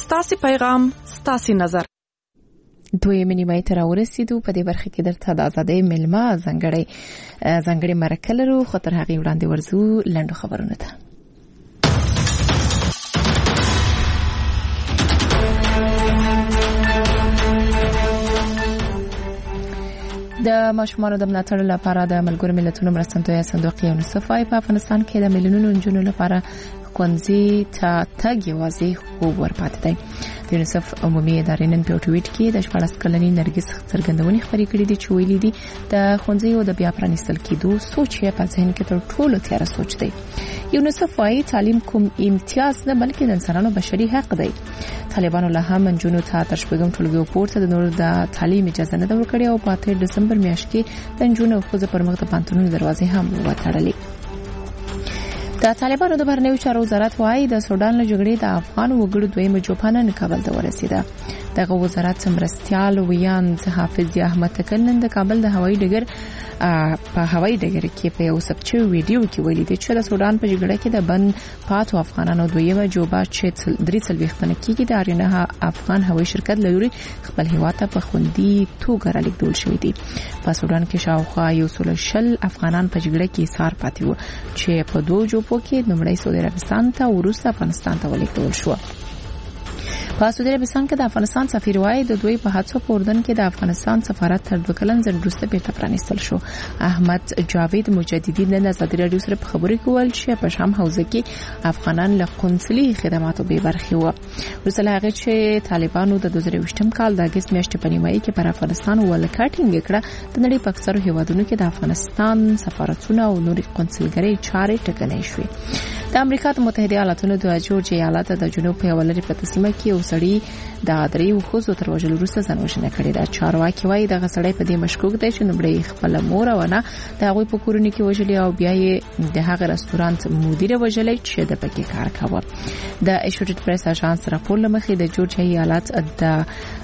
ستاسو پیغام، ستاسو نظر. دویمه نیمه ته راورسېدو. په دې برخه کې درته د ازادۍ ملما ځانګړې مرکه لرو، خو تر هغې وړاندې ورځو لنډو خبرونو ته. د ماشومانو د ملاتړ لپاره د ملګرو ملتونو مرستندویه صندوق یونیسف په افغانستان کې د میلیونونو نجونو لپاره ښوونځي ته تګ یوازې خوب ورپاتې دی. د یونیسف عمومي ادارې نن په ټویټ کې د 14 کلنې نرګس څرګندونې خبرې کړې دي چې ویلي دي د ښوونځیو د بیا پرانیستل کېدو سوچ یې په ذهن کې تر ټولو تیاره سوچ دی. یونیسف وايي تعلیم کوم امتیاز نه بلکې د انسانانو بشري حق دی. طالبانو له هم نجونو ته تر شپږم ټولګي پورته د نور د تعلیم اجازه نه ورکړې او په 8 دسمبر میاشت کې د نجونو او ښځو پر مخ د پانتونونو دروازې هم وتړلې. د طالبانو د بهرنیو چارو وزارت وايي د سودان له جګړې د افغان وګړو دویمه جوپه نن کابل ته ورسېده. دغه وزارت مرستیال ویاند حافظ احمد تکل نن د کابل د هوایي ډګر په هوایي ډګر کې په یو ثبت شوی ویډیو کې ویلي دی چې د سودان په جګړه کې د بند پاتو افغانانو دویمه جوبه چې 3 کېږي د ارینا افغان هوایي شرکت لوري خپل هیواد ته په خوندي توګه رالیږدول شوی دی. په سودان کې شاوخوا 120 افغانان په جګړه کې ایثار پاتې وو چې په 2 جوبو کې لومړی سعودي عربستان ته وروسته افغانستان ته ولیږدول شو. په سعودي عربستان کې د افغانستان سفیر وايي د دوی په هڅو په اردن کې د افغانستان سفارت تر 2 کلن وروسته بیرته پرانیستل شو. احمد جاوید مجددي د ازادي راډیو سره په خبرو کې ویل چې په شام حوزه کې افغانان له قونسلي خدماتو به برخه وو. وروسته هغه چې طالبانو د 2020 کال د اگست میاشتې په نیمایي کې پر افغانستان ولکټینګ کړه د نړۍ په اکثرو هیوادونو کې د افغانستان سفارتونه او نوري قونسلګرۍ چارې ټکنۍ شوې. د امریکا متحده ایالاتونو د جورجیا ایالت د جنوب په ولري په تسلیمه کې یو سړی د 3 خزو تر وژلو وروسته ځان وژنه کړې ده. چارواکي وايي دغه سړی په دې مشکوک دی چې نومړی خپل مور او نه د هغوی په کورونو کې وژلې او بیا یې د هغه رستورانت مدیر وژلې چې د پکې کار کاوه. د ایسوسییټډ پریس اژانس راپور لمخې د جورجیا ایالت د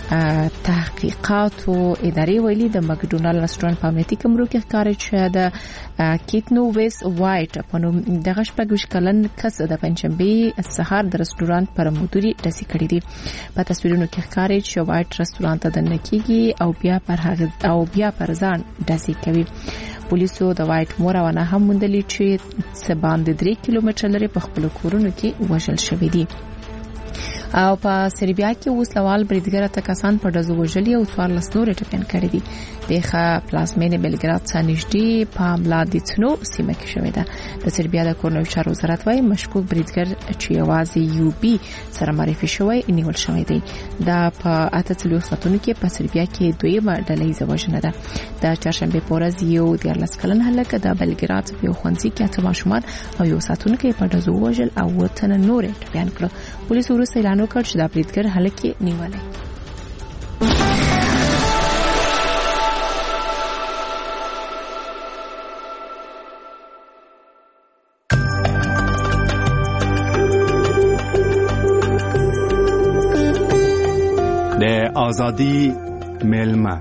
تحقیقاتو ادارې ویلي د مکډونالډ رستورانت په امنیتي کمرو کې ښکاري چې د کیتنو ویس وایټ په نوم دغه شپږ کلن کس د پنځمبه سهار د رستورانت پر مدیر داسې کړی دی. په تصویرونو کې ښکاري چې وایټ رستورانت ته دننه کیږي او بیا پر ځان داسې کوي. پولیسو د وایټ مور او نه هم موندلې چې سباند 3 کیلومتر لري په خپل کورونو کې وژل شوی دی. او په سربیا کې وسلوال بریدګر ته کسان په دزو وژلي او 14 نور ټپيان کړي دي. دغه پلازمینه بلګراد څخه نږدې په ملادیتنو سیمه کې شوې ده. د سربیا د کورنیو چارو وزارت وايي مشکوک بریدګر چې یوازې UB سره معرفي شوی نیول شوی دی. دا په 8 ساعتونو کې په سربیا کې دویمه ډلې وژنه ده. د چهارشنبه په ورځ یو 14 کلن هلک د بلګراد په خوندزي کې 8 ماشومان او یو ساتونکو کې په دزو وژل او وتن نور ټپيان کړ. پولیس ورسره اعلان وکړ چې دا بریدګر هلک نیولې. د ازادي ملما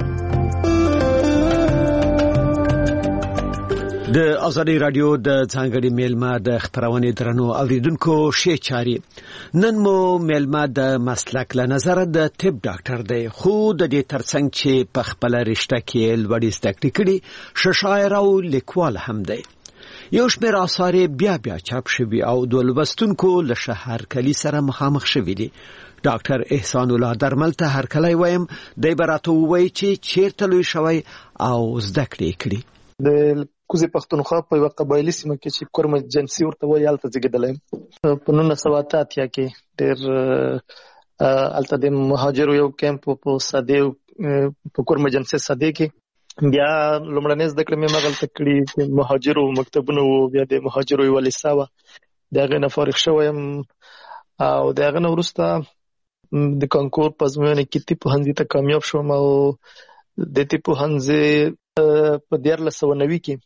د ازادي رادیو د څنګهړي ملما د خبرونه درنو اوریدونکو شي چاري نن مو ملما د مسلک له نظر د طب ډاکټر دی خو د دې ترڅنګ چې په خپل رشته کې لوړې زده کړې کړي شاعر او لیکوال هم دی. یو شمېر آثار بیا چاپ شوي او د لوستونکو له شهر کلی سره مخامخ شوي دي. ډاکټر احسان الله درمل ته هر کله وایم د براتو وای چې چیرته لوي شوی او زده کړې کړي. د کوزي پښتونخوا په یو قبایلی سیمه کې چې کورم جنسي ورته وایي الته زیږیدلم په 1980 کې ډېر الته د مهاجرو یو کیمپ په ساده په کورم جنسي ساده کې بیا لومړنۍ زده کړې مې مغل تکړی د مهاجرو مکتبونو بیا د مهاجرو یو لیساوه دغه نه فارغ شوم او دغه نه ورسته د کانکور پزمونه کې په هندي ته کامیاب شوم او د تی په هنځ په 1990 کې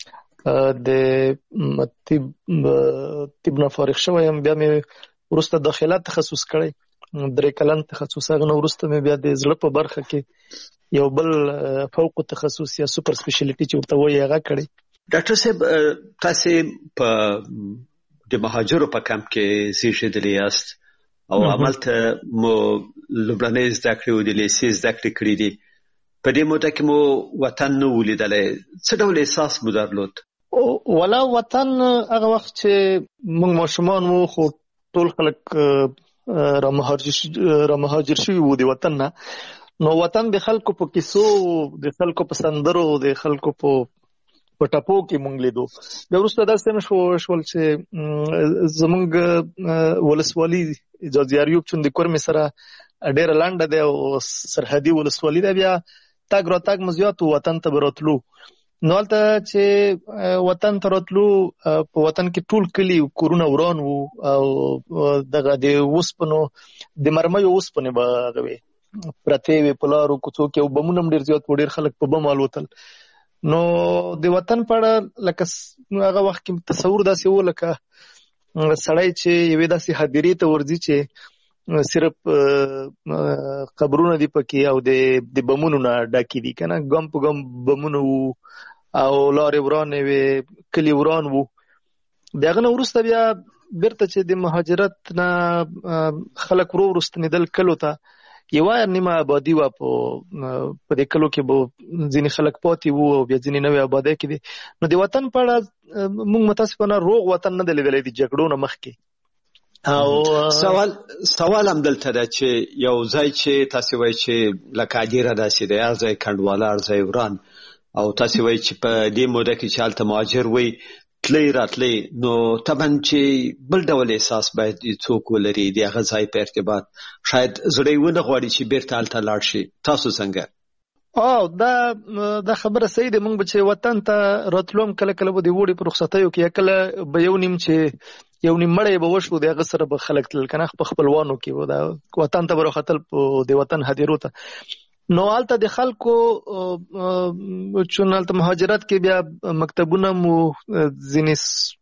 د طب نه فارغ شوم بیا مې ورسته داخلات تخصص کړی 3 کلن تخصص هغه ورسته مې بیا د زړه په برخه کې یو بل فوق تخصص یا سوپر سپیشلیټی چې ورته وایي هغه کړی. ډاکټر صاحب تاسو په د مهاجرو په کمپ کې زیږیدلی یاست او عملته مو لبناني زده کړې او د لیسې زده کړې کړې دي. په دې موده کې مو وطن نه ولیدلی، څه ډول احساس مو درلود؟ ولا وطن هغه وخت چې موږ ماشومان وو خو ټول خلک رامهاجر شوي وو د وطن نه، نو وطن د خلکو په کیسو، د خلکو په سندرو، د خلکو په ټپو کې موږ لیدو. بیا وروسته داسې شول چې زموږ ولسوالي حجاز یاریوب چون د کورمې سره ډېره لنډه دی او سرحدي ولسوالي ده، بیا تګ راتګ مو زیات وطن ته به راتلو. نو هلته چې وطن ته راتلو په وطن کې ټول کلي کورونه وران وو او دغه د اوسپنو د مرمیو اوسپنې به هغه وې پرتې وې په لارو کوڅو کې او بمونه هم ډېر زیات وو، ډېر خلک په بم الوتل. نو د وطن په اړه لکه هغه وخت کې تصور داسې و لکه سړی چې یوې داسې هدیرې ته ورځي چې صرف قبرونه دي پکې او د بمونو نه ډکې دي کنه، ګم په ګم بمونه وو او لارې ورانې وې، کلي وران وو. د هغه نه وروسته بیا بیرته چې د مهاجرت نه خلک ورو ستنېدل کلو ته، یوه نیمه آبادي وه په دې کلو کې به ځینې خلک پاتې وو او بیا ځینې نوې آبادۍ کې دي. نو د وطن په اړه موږ متاسفانه روغ وطن نه دی لیدلی د جګړو نه مخکې. او سوال هم دلته ده چې یو ځای چې تاسې وایي چې لکه اډیره داسې دی، هر ځای کنډواله، هر ځای وران، او تاسې وایي چې په دې موده کې چې هلته مهاجر وي تلی راتلی، نو طبعا چې بل ډول احساس باید څوک ولري د هغه ځای په ارتباط، شاید زړه یې ونه غواړي چې بیرته هلته لاړ شي. تاسو څنګه؟ دا خبره صحیح ده. موږ به چې وطن ته راتلو هم کله کله به د اوړي په رخصتیو کې، یا کله به یو نیم مړی به وشو د هغه سره به خلک تلل کنه په خپلوانو کې به دا وطن ته به راختل د وطن هدیرو ته. نو هلته د خلکو چون هلته مهاجرت کې بیا مکتبونه مو ځینې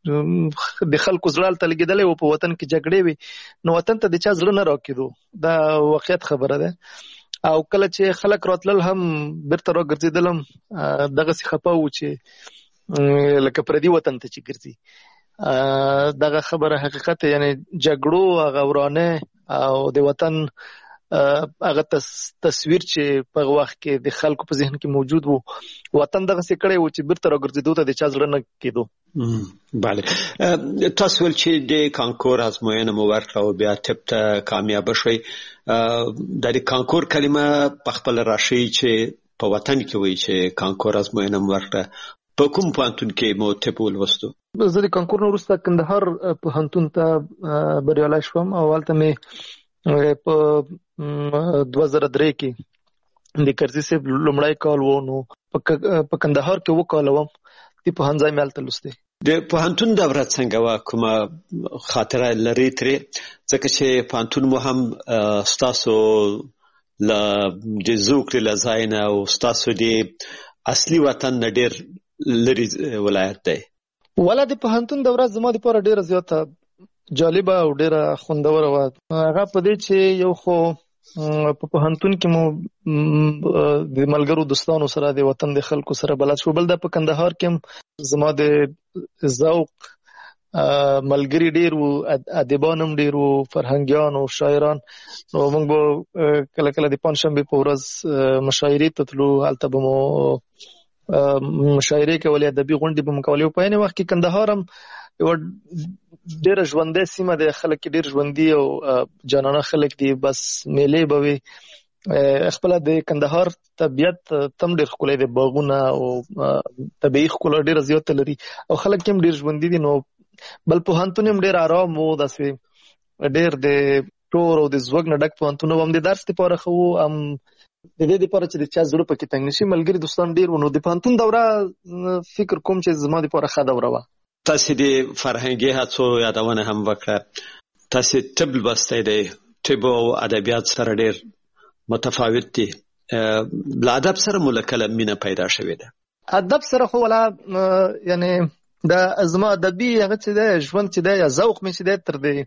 د خلکو زړه هلته لګېدلی و، په وطن کې جګړې وې، نو وطن ته د چا زړه نه راکېدو. دا واقعیت خبره ده. او کله چې خلک راتلل هم بیرته راګرځېدل هم دغسې خفه وو چې لکه پردي وطن ته چې ګرځي. دغه خبره حقیقت، یعنی جګړو هغه ورانه او د وطن هغه تصویر چې په هغه وخت کې د خلکو په ذهن کې موجود وو، وطن دغسې کړی وو چې بیرته راګرځېدو ته د چا زړه نه کېدو. بله، تاسو ویل چې د کانکور ازموینه مو ورکړه او بیا طب ته کامیابه شوئ. د کانکور کلمه په خپله راشي چې په وطن کې وایي چې کانکور ازموینه مو ورکړه. په کوم پوهنتون کې مو طب ولوستو؟ زه د کانکور نه وروسته کندهار پوهنتون ته بریالی شوم او هلته مې په 2003 کې د کرزي صاحب لومړی کال و، نو په کندهار کې 2 کاله وم، د پوهنځی مې هلته لوستی. د پوهنتون دوره څنګه وه؟ کومه خاطره لرئ ترې؟ ځکه چې پوهنتون مو هم ستاسو له د زوکړې له ځای نه او ستاسو د اصلي وطن نه ډېر لرې ولایت دی. ولا د پوهنتون دوره زما دپاره ډېره زیاته جالبه او ډېره خوندوره وه. هغه په دې چې یو خو په پوهنتون کې مو د ملګرو دوستانو سره د وطن د خلکو سره بلد شو، بل دا په کندهار کې هم زما د ذوق ملګري ډېر وو، ادیبان هم ډېر وو، فرهنګیان او شاعران. نو موږ به کله کله د پنجشنبې په ورځ مشاعرې ته تلو، هلته به مو مشاعرې کولې، ادبي غونډې به مو کولې. په عین وخت کې کندهار هم یوه ډېره ژوندۍ سیمه ده، خلک ډېر ژوندي او جانانه خلک دي، بس میلې به وي. خپله د کندهار طبیعت تم ډېر ښکلی دی، باغونه او طبیعي ښکلا ډېره زیاته لري او خلک هم ډېر ژوندي دي. نو بل پوهنتون هم ډېر ارام و، داسې ډېر د شور او د زوږ نه ډک پوهنتون و. هم د درس دپاره ښه و، هم د دې دپاره چې د چا زړه پکې تنګ نه شي. ملګري دوستان ډېر و. نو د پوهنتون دوره فکر کوم چې زما دپاره ښه دوره وه. تاسې د فرهنګي هڅو یادونه هم وکړه. تاسې طب لوستی دی، طب او ادبیات سره ډېر متفاوت دي. له ادب سره مو له کله مینه پیدا شوې ده؟ ادب سره خو ولا یعنی دا زما ادبي هغه چې دی ژوند چې دی یا ذوق مې چې دی تر دې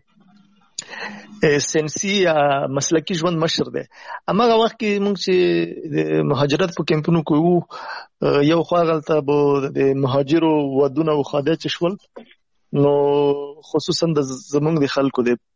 سنسي یا مسلکي ژوند مشر دی. هماغه وخت کې موږ چې د مهاجرت په کمپونو کې وو، یو خوا هلته به د مهاجرو ودونه او ښادۍ چې شول، نو خصوصا د زموږ د خلکو د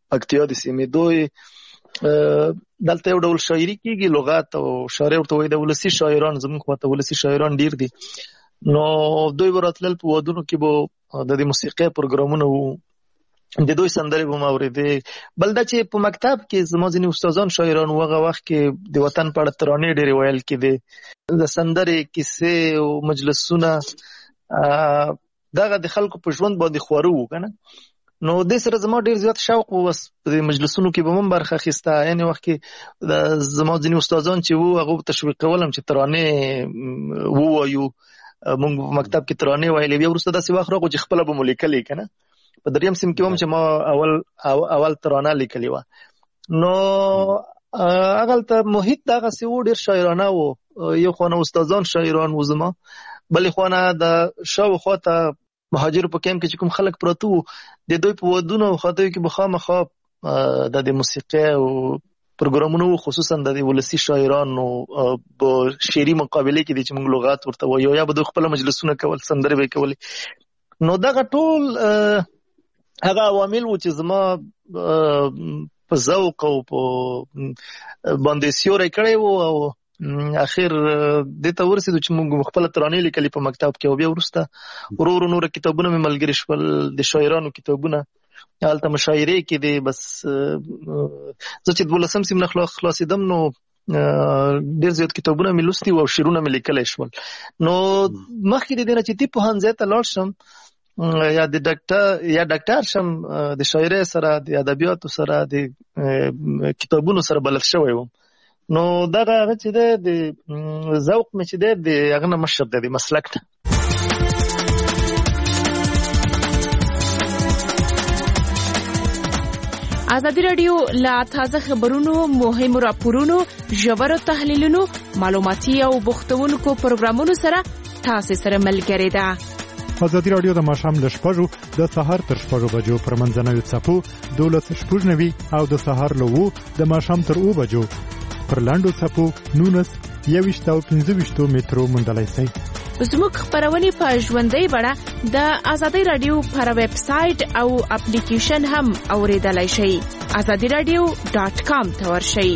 پکتیا د سیمې دوی دلته یو ډول شاعري کیږي، لغات او شاعر ورته وایي د ولسي شاعران، زموږ خواته ولسي شاعران ډیر دي. نو دوی وراتلل په ودونو کې به د دې موسیقي پروګرامونه وو، د دوی سندرې به ما اورېدې. بل دا چې په مکتب کې زما ځینې استادان شاعران وو، هغه وخت کې د وطن په اړه ترانې ډېرې ویل کېدې، د سندرې کیسې او مجلسونه دغه د خلکو په ژوند باندې خواره وو که نه. نو دې سره زما ډېر زیات شوق و، بس په مجلسونو کې به هم برخه اخیسته. یعنې وخت کې زما ځینې استادان چې وو هغه تشویقولم چې ترانې ووایو. مونږ په مکتب کې ترانې ویلې. بیا وروسته داسې وخت راغو چې خپله به مو لیکلې که نه. په دریم سیم کې هم چې ما اول ترانه لیکلې وه. نو هغلته محیط دغسې و، ډېر شاعرانه و. یو خوا نه استادان شاعران و زما، بلې خوا نه د شاوخوا ته مهاجرو په کیمپ کې چې کوم خلک پراته وو، د دوی په ودونو او خاطیو کې به خامخا د موسیقي او پروګرامونو وو، خصوصا د ولسي شاعرانو په شعري مقابلې کې دي چې موږ لغات ورته وایو، یا به دوی خپله مجلسونه کول، سندرې به یې کولې. نو دغه ټول هغه عوامل وو چې زما په ذوق او په باندې سیوری کړی وو، او اخر دې ته ورسېدو چې موږ خپله ترانې لیکلې په مکتب کې. او بیا وروسته ورو ورو نوره کتابونه مې ملګري شول، د شاعرانو کتابونه هلته مشاعرې کې دي. بس زه چې 12 سیم نه خلاصېدم نو ډېر زیات کتابونه مې لوستي وو او شعرونه مې لیکلی شول. نو مخکې د دې نه چې طب پوهنځي ته لاړ شم یا ډاکټر شم، د شاعرۍ سره، د ادبیاتو سره، د کتابونو سره بلد شوی وم. نو دغه هغه چې دی د ذوق مې چې دی د هغه نه مشر دی، د مسلک نه. ازادي راډیو لا تازه خبرونو، مهمو راپورونو، ژورو تحلیلونو، معلوماتي او بوختونکو پروګرامونو سره تاسو سره ملګری ده. ازادي راډیو د ماښام له 6 د سهار تر 6 بجو پر منځنوي څپو 12:09 او د سهار له 2 د ماښام تر 2 بجو پر لاندو څپو 19 او 15 مترو موندلای شئ. زموږ خبرونه په ژوندۍ بڼه د ازادي راډیو پر ویب سټ او اپلیکیشن هم اوریدلای شئ. azadiradio.com ته ورشئ.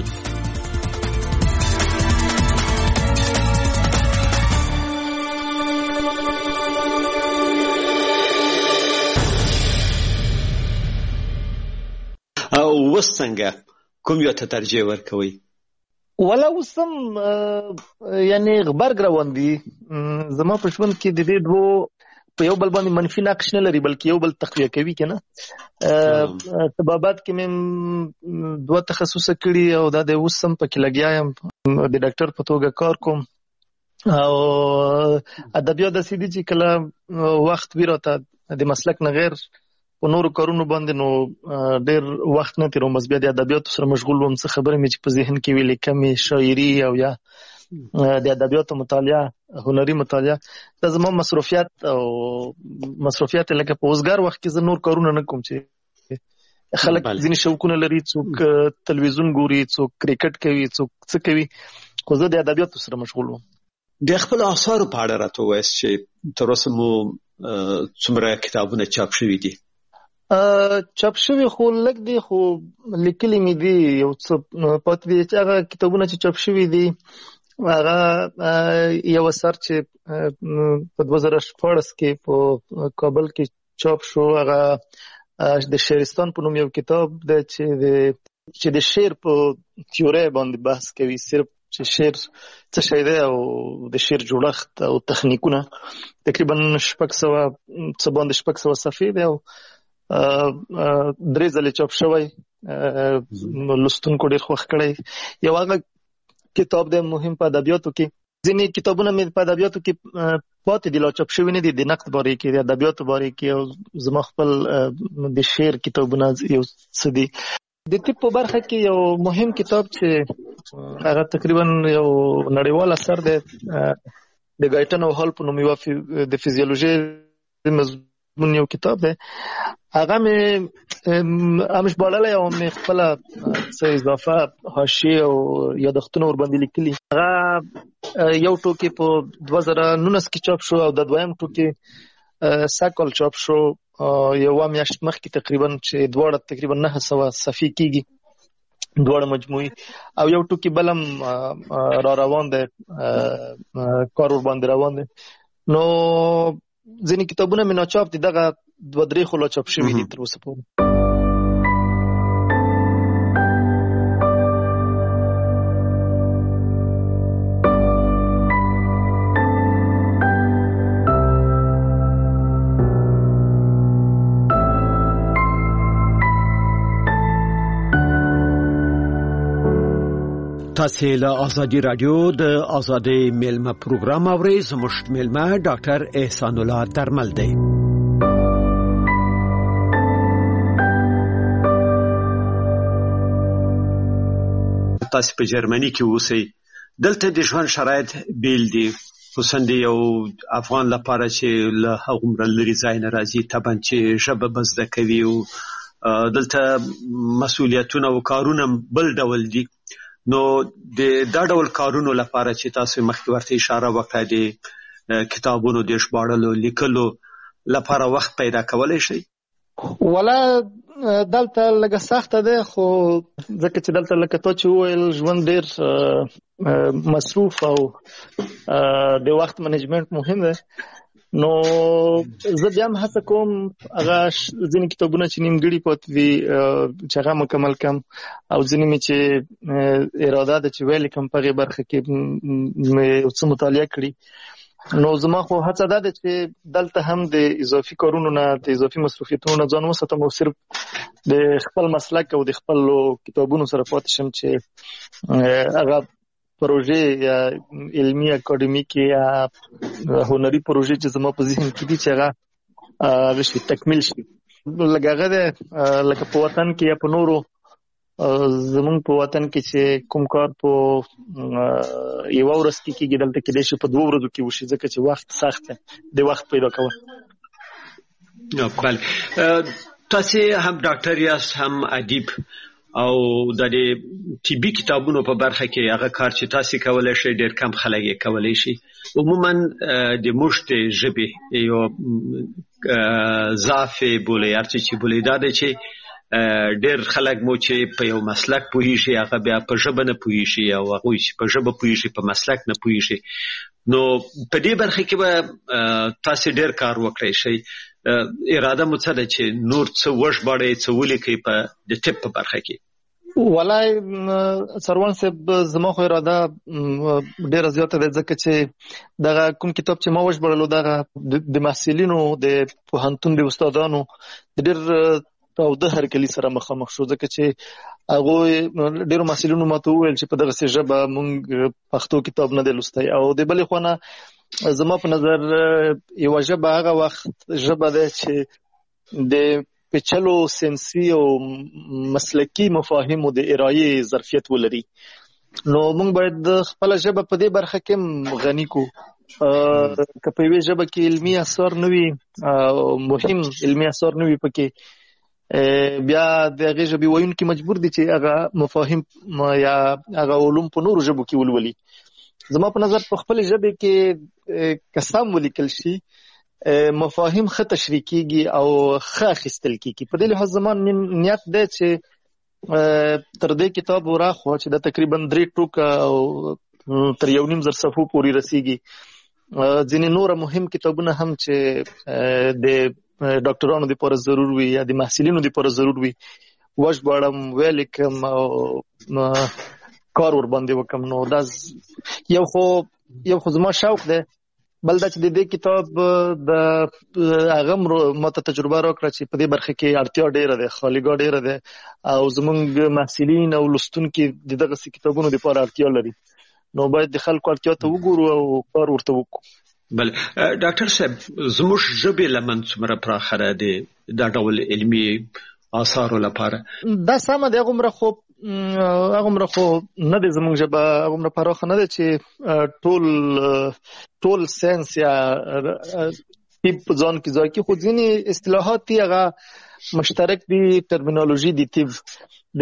او وسنګه کوم یو ته ترجیح ورکوي؟ ولا اوسم یعنی غبرګ روان دي. زما په ژوند کې د دې دوه په یو بل باندې منفي نقش نه لري، بلکې یو بل تقویه کوي که نه. طبابت کې مې 2 تخصصه کړي او دا د اوسم پکې لګیا یم، د ډاکټر په توګه کار کوم. او ادبیات داسې دي چې کله وخت وي راته د مسلک نه غیر په نورو کارونو باندې، نو ډېر وخت نه تېروم، بس بیا د ادبیاتو سره مشغول وم. څه خبرې مې چې په ذهن کې وي لیکمې، شاعري او یا د ادبیاتو مطالعه، هنري مطالعه، دا زما مصروفیات او مصروفیات لکه په اوسګار وخت کې زه نور کارونه نه کوم. چې خلک ځینې شوقونه لري، څوک تلویزیون ګوري، څوک کرکټ کوي، څوک څه کوي، خو زه د ادبیاتو سره مشغول وم. د خپل آثارو په اړه راته ووایاست چې تر اوسه مو څومره کتابونه چاپ شوي دي؟ چاپ شوي خو لږ دي، خو لیکلي مې دي یو څه پاتې دي. چې هغه کتابونه چې چاپ شوي دي هغه یو اثر چې په 2014 کې په کابل کې چاپ شو، هغه د شعرستان په نوم یو کتاب دی چې د شعر په تیوري باندې بحث کوي، صرف چې شعر څه شی دی او د شعر جوړښت او تخنیکونه. تقریبا 600 صفحې دی او 3 ځلې چاپ شوی، لوستونکو ډېر خوښ کړی. یو هغه کتاب دی مهم په ادبیاتو کې. ځینې کتابونه مې په ادبیاتو کې پاتې دي، لا چاپ شوي نه دي، د نقد باره کې، د ادبیاتو باره کې، او زما خپل د شعر کتابونه یو څه دي. د طب په برخه کې یو مهم کتاب چې هغه تقریبا یو نړیوال اثر دی، د ګایټن او هال په نوم یو د فزیولوژي مضمون یو کتاب دی. هغه مې امش بالاله او مې خپل څه اضافه حاشیه او یادښتونه ور باندې لیکلي. هغه یو ټوکی په 2019 کې چاپ شو او د دویم ټوکی ساکل چاپ شو یو میاشت مخکې تقریبا چې دواړه تقریبا 900 صفحې کیږي دواړه مجموعي او یو ټوکی بلم را روان دی کار ور باندې روان دی نو ځینې کتابونه مې ناچاپ دي دغه 2-3 خلا چاپ شوي دي تر اوسه پورې تاسو له ازادي رادیو د ازادي میلمه پروګرام اورئ زموږ میلمه ډاکټر احسان الله درمل دی تاسو په جرمني کې اوسئ دلته د ژوند شرایط بیل دي خصوصا د یو افغان لپاره چې له هغومره لري ځای نه راځي طبعا چې ژبه به زده کوي او دلته مسؤلیتونه او کارونه بل ډول دي نو د دا ډول کارونو لپاره چې تاسو مخکې ورته اشاره وکړه د کتابونو د ژباړلو لیکلو لپاره وخت پیدا کولای شي ولا دلته لږه سخته ده خو ځکه چې دلته لکه ته چې وویل ژوند ډېر مصروف او د وخت منیجمنت مهم ده نو زه بیا هم هڅه کوم هغه ځینې کتابونه چې نیمګړي پاتې دي چې هغه مکمل کم او ځینې مې چې اراده ده چې ویلې کم په هغې برخه کې مې یو څه مطالعه کړي نو زما خو هڅه دا ده چې دلته هم د اضافي کارونو نه د اضافي مصروفیتونو نه ځان وساتم او صرف د خپل مسلک او د خپلو کتابونو سره پاتې شم چې هغه پروژې یا علمي اکاډمیکي یا هنري پروژې چې زما په ذهن کې دي چې هغه شي تکمیل شي لکه هغه ده لکه په وطن کې یا په نورو زمونږ په وطن کې چې کوم کار په یو ورځ کې کېږي دلته کېدای شي په 2 ورځو کې وشي ځکه چې وخت سخت دی د وخت پیدا کول بله تاسو هم ډاکټر یاست هم ادیب او د طبي کتابونو په برخه کې هغه کار چې تاسو کولای شئ ډېر کم خلک یې کولای شي عموما د مشت ژبې یو ضعف بولي ارچې چې بولي دا دی چې ډېر خلک مو چې په یو مسلک پوهیږي هغه بیا په ژبه نه پوهیږي او هغه چې په ژبه پوهیږي په مسلک نه پوهیږي نو په دې برخه کې به تاسو ډېر کار وکړئ شئ اراده مو څه ده چې نور څه وژباړئ څه ولیکئ په د طب په برخه کې والله سروان صاحب زما خو اراده ډېره زیاته ده ځکه چې دغه کوم کتاب چې ما وژباړلو دغه د محصلینو د پوهنتون د استادانو د ډېر تاوده هرکلي سره مخامخ شو ځکه چې هغه ډېرو محصلینو ماته وویل چې په دغه ژبه مونږ پښتو کتاب نه دی لوستی او د بلې خوا زما په نظر یو ژبه هغه وخت ژبه ده چې د پیچلو سنسي او مسلکي مفاهیمو د ارایې ظرفیت ولري نو مونږ باید خپل ژبه په دې برخه کې غني کو که په یوه ژبه کې علمي اثار نه وي مهم علمي اثار نه وي پکې بیا د هغې ژبې ویونکي مجبور دي چې هغه مفاهیم یا هغه علوم په نورو ژبو کې ولولي زما په نظر په خپل ژبې کې که سم ولیکل شي مفاهیم ښه تشریح کیږي او ښه اخیستل کیږي په دې لحاظ زما نیت دی چې تر دې کتاب وراخوا چې دا تقریبا 3 ټوکه او تر 1.5 صفحو پورې رسیږي ځینې نور مهم کتابونه هم چې د ډاکټرانو لپاره ضرور وي یا د محصلینو لپاره ضرور وي وژباړم ولیکم او کار ور باندې وکم نو دا یو خو زما شوق دی بل دا چې د دې کتاب د هغه ماته تجربه راکړه چې په دې برخه کې اړتیا ډېره ده خالیګاه ډېره ده او زمونږ محصلین او لوستونکي د دغه کتابونو لپاره اړتیا لري نو باید د خلکو اړتیا ته وګورو او کار ورته وکړو بل ډاکټر صاحب زموږ ژبې لمن څومره پراخه ده دا ډول علمي آثارو لپاره دا سمه ده هغومره خو نه ده زموږ ژبه هغومره پراخه نه ده چې ټول ساینس یا طب ځان کې ځای کې خو ځینې اصطلاحات دي هغه مشترک دي ټرمینالوژي دي طب د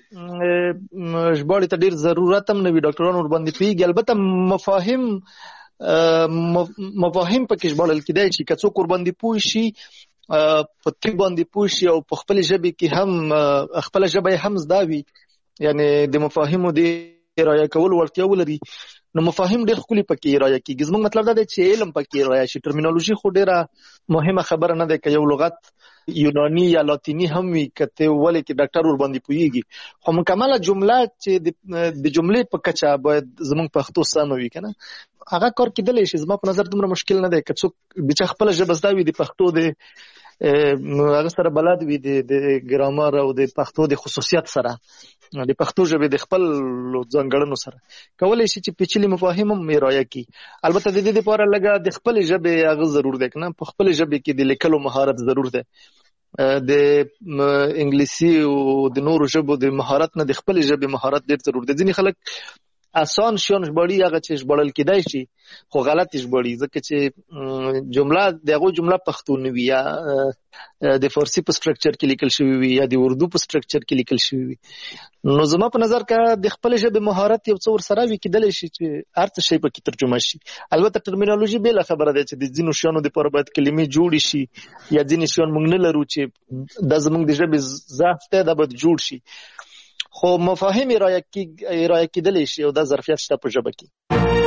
هغې ژباړې ته ډېر ضرورت هم نه وي ډاکټران ورباندې پوهېږي البته مفاهیم مفاهیم پکې ژباړل کېدای شي که څوک ورباندې پوه شي په طب باندې پوه شي او په خپل ژبه کې هم خپل ژبه هم زده وي یعنی د مفاهیمو د رایه کول ورتیا ولري نو مفاهیم ډېر ښکلي پکې رایه کېږي. زموږ مطلب دا دی چې علم پکې رایه شي. ټرمینالوژي خو ډېره مهمه خبره نه ده که یو لغت یونانی یا لاتینی هم وي که ته ولې کې ډاکټر ورباندې پوهېږي خو مکمله جمله چې د جملې په کچه باید زموږ پښتو سمه وي که نه هغه کار کېدلی شي. زما په نظر دومره مشکل نه دی که څوک د چا خپله ژبه زده وي د پښتو د هغه سره بلد وي د ګرامر او د پښتو د خصوصیت سره د پښتو ژبې د خپل ځانګړنو سره کولی شي چې پیچلي مفاهیم هم رایه کړي. البته د دې لپاره لږه د خپلې ژبې هغه ضرور دی که نه په خپلې ژبې کې د لیکلو مهارت ضرور دی. د انګلیسي او د نورو ژبو د مهارت نه د خپلې ژبې مهارت ډېر ضرور دی. ځینې خلک آسان شیان ژباړي هغه چې ژباړل کېدای شي خو غلط ژباړي ځکه چې جمله د هغو جمله پښتو نه وي یا د فارسي په سټرکچر کې لیکل شوی وي یا د اردو په سټرکچر کې لیکل شوی وي. نو زما په نظر که د خپلې ژبې مهارت یو څه ورسره وي کېدلی شي چې هر څه شی پکې ترجمه شي. البته ټرمینالوژي بېله خبره ده چې د ځینو شیانو دپاره باید کلمې جوړې شي یا ځینې شیان موږ نه لرو چې دا زموږ د ژبې ضعف دی دا باید جوړ شي خو مفاهیم رایه کېدلی شي او دا ظرفیت شته په ژبه کې.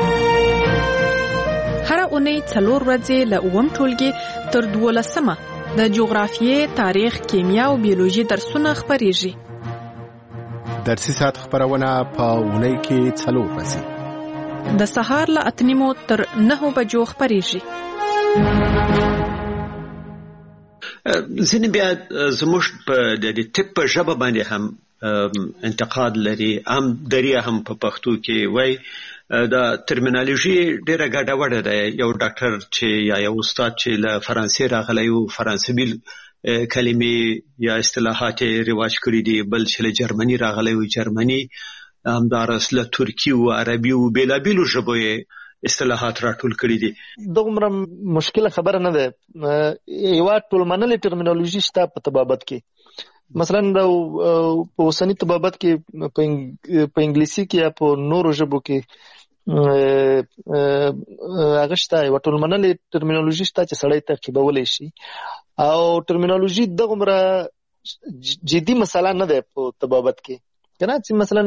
هره اونۍ 4 ورځې له 9 ټولګي تر 12 د جغرافیې، تاریخ، کیمیا او بیولوژي درسونه خپرېږي. درسي ساعت خبرونه په اونۍ کې 4 ورځې د سهار له 8 تر 9 بجو خپرېږي. ځینې بیا زموږ په د طب په ژبه باندې هم انتقاد لري هم دریا هم په پښتو کې وای دا ترمینالوژي ډیره ګډوډه ده. یو ډاکټر چې یا یو استاد چې له فرانسې راغلی او فرانسوي کلمې یا اصطلاحات رواج کړي دي بل چې له جرمني راغلی او جرمني همدارس له ترکی او عربي او بېلابېلو ژبو اصطلاحات راټول کړي دي. دومره مشکله خبره نه ده. یوه ټولمنلې ټرمینالوژي شته په طبابت کې مثلا په اوسني طبابت کې په انګلیسي کې یا په نورو ژبو کې هغه شته یوه ټولمنلې ټرمینالوژي شته چې سړی تعقیبولی شي او ټرمینالوژي دغومره جدي مسله نه ده په طبابت کې که نه چې مثلا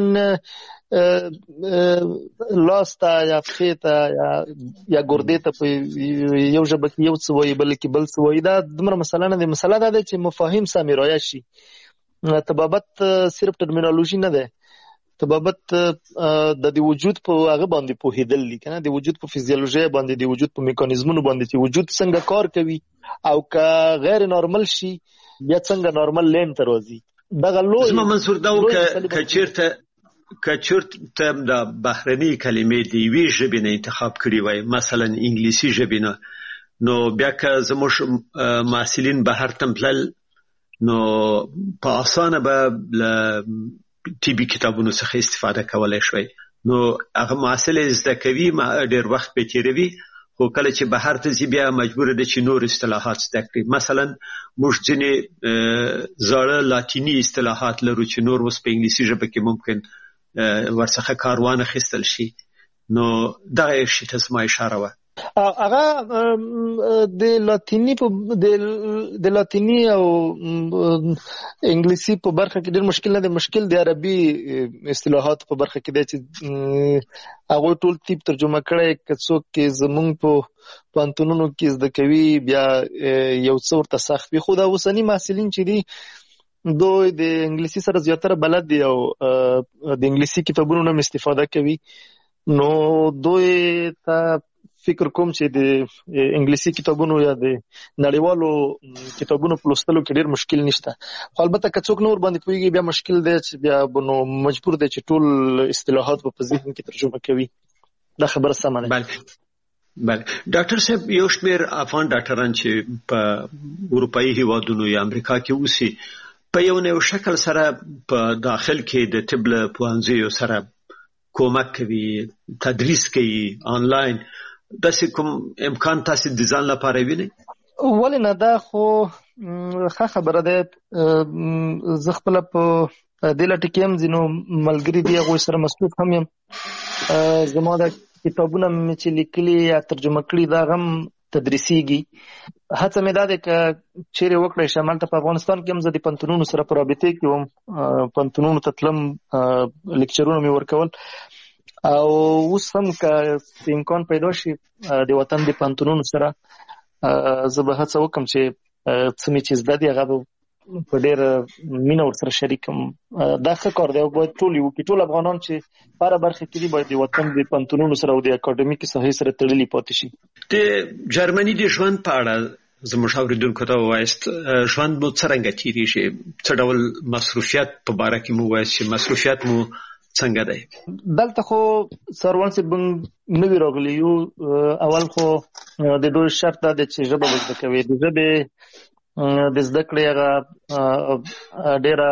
لاس ته یا پښې ته یا ګردې ته په یو ژبه کې یو څه وایي بل کې بل څه وایي دا دومره مسله نه ده. مسله دا ده چې مفاهیم سمې رایه شي. طبابت صرف ټرمینالوژي نه ده. طبابت د وجود په هغه باندې پوهېدل دي که نه د وجود په فزیولوژي باندې د وجود په میکانیزمونو باندې چې وجود څنګه کار کوي او که غیر نارمل شي بیا څنګه نارمل لین ته راځي. دغه لوی زما منصور دا و که چیرته د بهرني کلمې د یوې ژبې نه انتخاب کړي وای مثلا انګلیسي ژبې نه نو بیا که زموږ محصلین بهر ته تلل نو په اسانه به له طبي کتابونو څخه استفاده کولای شوي نو هغه محصل زده کوي ډېر وخت به تیروي خو کله چې بهر ته ځي بیا مجبور دی چې نور اصطلاحات زده کړي. مثلا موږ ځینې زاړه لاتینی اصطلاحات لرو چې نور اوس په انګلیسي ژبه کې ممکن ورڅخه کار وانخیستل شي نو دغه شي ته زما اشاره وه. هغه د لاتینی او انګلیسي په برخه کې ډېر مشکل نه دی. مشکل د عربي اصطلاحات په برخه کې دی چې هغه ټول طب ترجمه کړی که څوک زمونږ په پوهنتونونو کې زده کوي بیا یو څه ورته سخت وي خو دا اوسني محصلین چې دي دوی د انګلیسي سره زیاتره بلد دي او د انګلیسي کتابونو نه استفاده کوي نو دوی ته فکر کوم چې د انګلیسي کتابونو یا د نړیوالو کتابونو په لوستلو کې ډېر مشکل نشته خو البته که څوک نور باندې پوهېږي بیا مشکل دی چې بیا نو مجبور دی چې ټول اصطلاحات په ذهن کې ترجمه کوي. دا خبره سمه ده. بله ډاکټر صاحب یو شمېر افغان ډاکټران چې په اروپایي هیوادونو یا امریکا کې اوسي په یو نه یو شکل سره په داخل کې د طب له پوهنځیو سره کومک کوي تدریس کوي آنلاین داسې کوم امکان تاسو د ځان لپاره وینئ؟ ولې نه دا خو ښه خبره ده. زه خپله په دې لټه کې یم ځینو ملګري دي هغوی سره مصروف هم یم. زما د کتابونه مې چې لیکلي یا ترجمه کړي دا هم تدریسیږي. هڅه مې دا ده چې چیرې وکړی شم هلته په افغانستان کې هم زه د پوهنتونونو سره په رابطې کې وم، پوهنتونونو ته تلم، لیکچرونه مې ورکول، او اوس هم که امکان پیدا شي د وطن د پوهنتونونو سره زه به هڅه وکړم چې څه مې چې زده دي هغه به په ډېر مینه ورسره شریکم. دا ښه کار دی او باید ټول یې وکړي. ټول افغانان چې په هره برخه کې دي باید د وطن د پوهنتونونو سره او د اکاډمیکي ساحې سره تړلي پاتې شي. د جرمني د ژوند په اړه زموږ اوریدونکو ته ووایاست، ژوند مو څرنګه تېرېږي؟ څه ډول مصروفیت په باره کې مو ووایاست چې مصروفیت مو څنګه دی؟ دلته خو سروان صاحب نوي راغلي یو، اول خو د دوی شرط دا دی چې ژبه به زده کوي. د ژبې د زده کړې هغه ډېره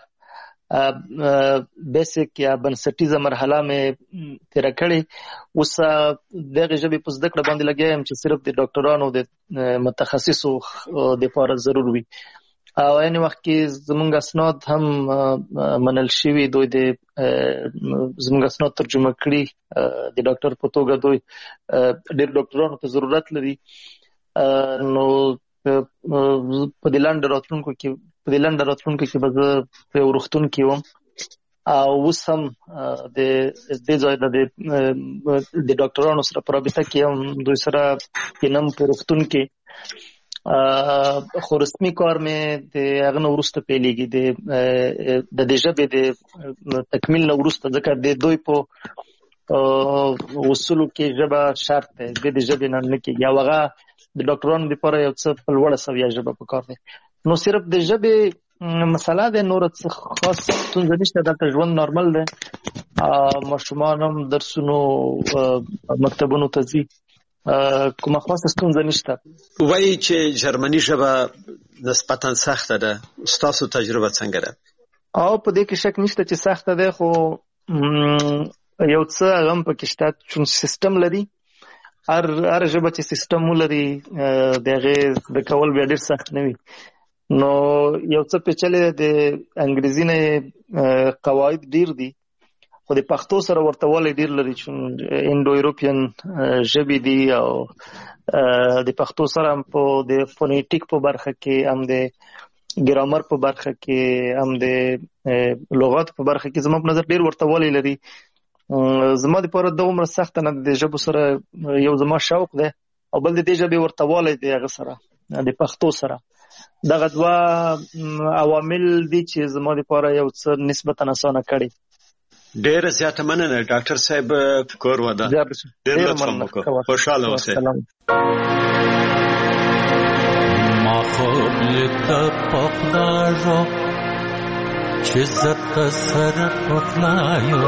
بیسیک یا بنسټیزه مرحله مې تېره کړې. اوس دغې ژبې په زده کړه باندې لګیا یم چې صرف د ډاکټرانو د متخصصو دپاره ضرور وي. او عین وخت کې زموږ اسناد هم منل شوي، دوی د زموږ اسناد ترجمه کړي. د ډاکټر په توګه دوی ډېر ډاکټرانو ته ضرورت لري. نو په دې لنډه راتلونکو کې به زه په یو روغتون کې وم، او اوس هم د دې ځای د ډاکټرانو سره په رابطه کې هم دوی سره کینم په روغتون کې. خو رسمي کار مې د هغه نه وروسته پیلېږي، د دې ژبې د تکمیل نه وروسته، ځکه د دوی په اصولو کې ژبه شرط دی، د دې ژبې نه نه کېږي، او هغه د ډاکټرانو لپاره یو څه په لوړه سویه ژبه پکار دی. نو صرف د ژبې مسله ده، نور څه خاص ستونزه نشته. دلته ژوند نارمل دی، ماشومان هم درسونو مکتبونو ته ځي، کومه خاصه ستونزه نشته. وایي چې جرمني ژبه نسبتا سخته ده، ستاسو تجربه څنګه ده؟ او په دې کې شک نشته چې سخته ده، خو یو څه هم پکې شته چې سیستم لري. هر ژبه چې سیستم ولري د هغې زده کول بیا ډېر سخت نه وي. نو یو څه پیچلې د انګریزي نه قواعد ډېر دي، خو د پښتو سره ورته والی ډېر لري چې انډو ایروپین ژبې دي، او د پښتو سره هم په د فونیټیک په برخه کې، هم د ګرامر په برخه کې، هم د لغات په برخه کې زما په نظر ډېر ورته والی لري. زما دپاره دا عمره سخته نه ده. د ژبو سره یو زما شوق دی، او بل د دې ژبې ورته والی دی هغه سره، د پښتو سره. دغه دوه عوامل دي چې زما دپاره یو څه نسبتا اسانه کړي. ډېره زیاته مننه ډاکټر صاحب، کور وده. ډېر لطف وکړ، خوشحاله اوسئ. ما خوب لیده پخلاژو چې زه ته سره پخلایو،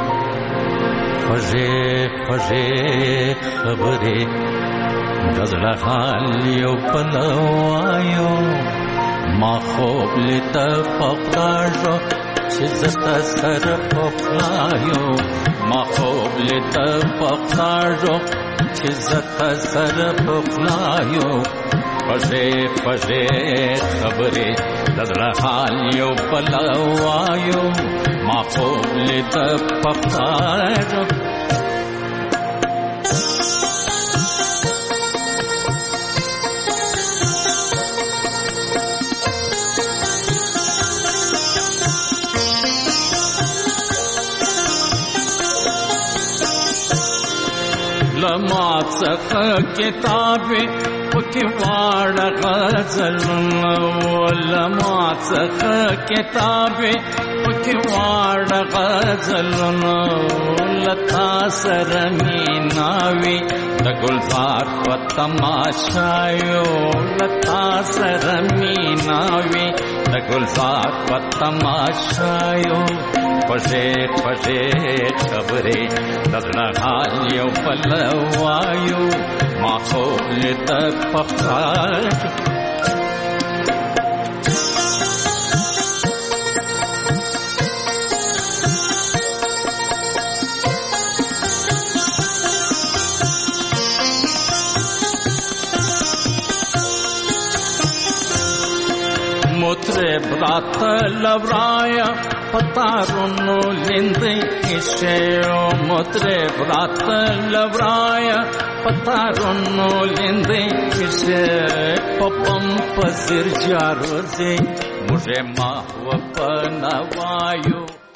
خوږې خوږې خبرې د زړه حال یو بل وایو. ما خوب لیده پخلاژو چې زه ته سره پخلایو، ما خوب لیده پخلاژو چې زه ته سره پخلایو، خوږې خوږې خبرې د زړه حال یو بل وایو. ما خوب لیده پخلاژو. لما څخه کتابې پکې واړه غزلونه، لما څخه کتابې پکې واړه غزلونه، لتا سره مینا وي د ګلزار په تماشایو، لتا سره مینا وي د ګلزار په تماشایو، خوږې خوږې خبرې د زړه حال یو بل وایو. ما خوب لیده پخلاژو. مطرب راته لورایا پتارونو لیندې کښې مترې برات لورایا پتارونو لیندې کښې پپم پزر جاروځي موږ ما و پنوایو